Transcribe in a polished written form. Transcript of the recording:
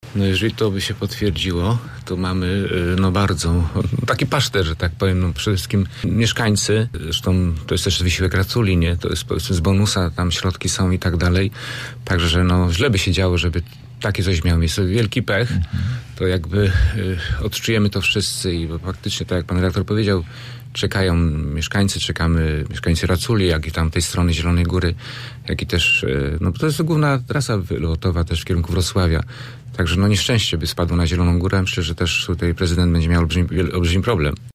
No jeżeli to by się potwierdziło, to mamy bardzo taki pasztet, że tak powiem. No, przede wszystkim mieszkańcy, zresztą to jest też wysiłek Raculi, nie? To jest powiedzmy z bonusa, tam środki są i tak dalej. Także źle by się działo, żeby takie coś miało miejsce. Wielki pech, to jakby odczujemy to wszyscy i faktycznie, tak jak pan redaktor powiedział, czekają mieszkańcy, czekamy mieszkańcy Raculi, jak i tam tej strony Zielonej Góry, jak i też, to jest główna trasa wylotowa też w kierunku Wrocławia. Także nieszczęście by spadło na Zieloną Górę. Myślę, że też tutaj prezydent będzie miał olbrzymi problem.